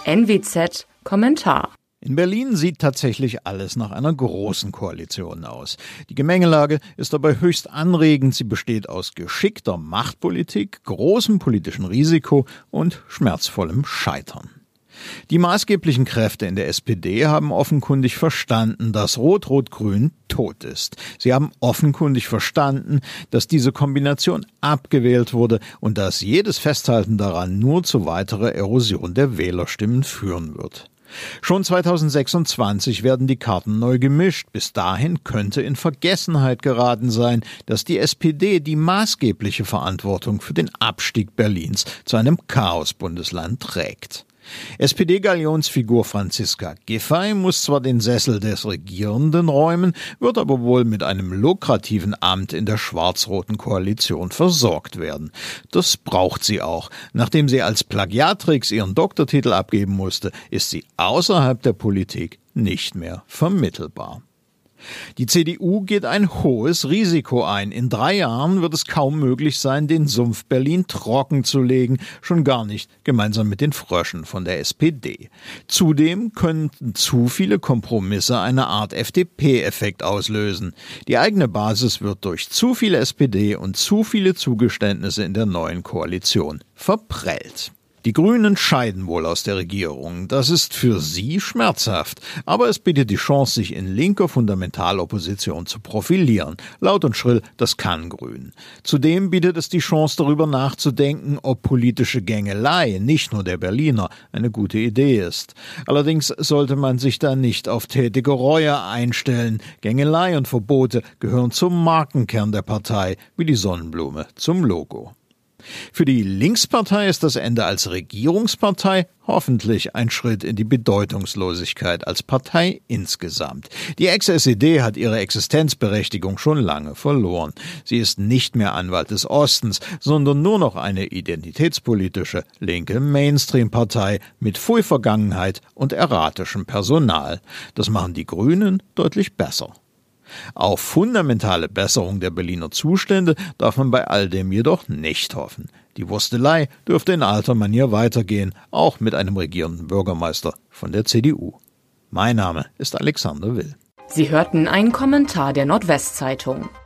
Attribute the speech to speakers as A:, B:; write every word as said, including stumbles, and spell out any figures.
A: N W Z Kommentar.
B: In Berlin sieht tatsächlich alles nach einer großen Koalition aus. Die Gemengelage ist dabei höchst anregend. Sie besteht aus geschickter Machtpolitik, großem politischen Risiko und schmerzvollem Scheitern. Die maßgeblichen Kräfte in der S P D haben offenkundig verstanden, dass Rot-Rot-Grün tot ist. Sie haben offenkundig verstanden, dass diese Kombination abgewählt wurde und dass jedes Festhalten daran nur zu weiterer Erosion der Wählerstimmen führen wird. Schon zweitausendsechsundzwanzig werden die Karten neu gemischt. Bis dahin könnte in Vergessenheit geraten sein, dass die S P D die maßgebliche Verantwortung für den Abstieg Berlins zu einem Chaos-Bundesland trägt. S P D-Galionsfigur Franziska Giffey muss zwar den Sessel des Regierenden räumen, wird aber wohl mit einem lukrativen Amt in der schwarz-roten Koalition versorgt werden. Das braucht sie auch. Nachdem sie als Plagiatrix ihren Doktortitel abgeben musste, ist sie außerhalb der Politik nicht mehr vermittelbar. Die C D U geht ein hohes Risiko ein. In drei Jahren wird es kaum möglich sein, den Sumpf Berlin trocken zu legen, schon gar nicht gemeinsam mit den Fröschen von der S P D. Zudem könnten zu viele Kompromisse eine Art F D P-Effekt auslösen. Die eigene Basis wird durch zu viel S P D und zu viele Zugeständnisse in der neuen Koalition verprellt. Die Grünen scheiden wohl aus der Regierung. Das ist für sie schmerzhaft. Aber es bietet die Chance, sich in linker Fundamentalopposition zu profilieren. Laut und schrill, das kann Grün. Zudem bietet es die Chance, darüber nachzudenken, ob politische Gängelei, nicht nur der Berliner, eine gute Idee ist. Allerdings sollte man sich da nicht auf tätige Reue einstellen. Gängelei und Verbote gehören zum Markenkern der Partei, wie die Sonnenblume zum Logo. Für die Linkspartei ist das Ende als Regierungspartei hoffentlich ein Schritt in die Bedeutungslosigkeit als Partei insgesamt. Die Ex-S E D hat ihre Existenzberechtigung schon lange verloren. Sie ist nicht mehr Anwalt des Ostens, sondern nur noch eine identitätspolitische linke Mainstream-Partei mit Pfui-Vergangenheit und erratischem Personal. Das machen die Grünen deutlich besser. Auf fundamentale Besserung der Berliner Zustände darf man bei all dem jedoch nicht hoffen. Die Wurstelei dürfte in alter Manier weitergehen, auch mit einem regierenden Bürgermeister von der C D U. Mein Name ist Alexander Will.
A: Sie hörten einen Kommentar der Nordwestzeitung.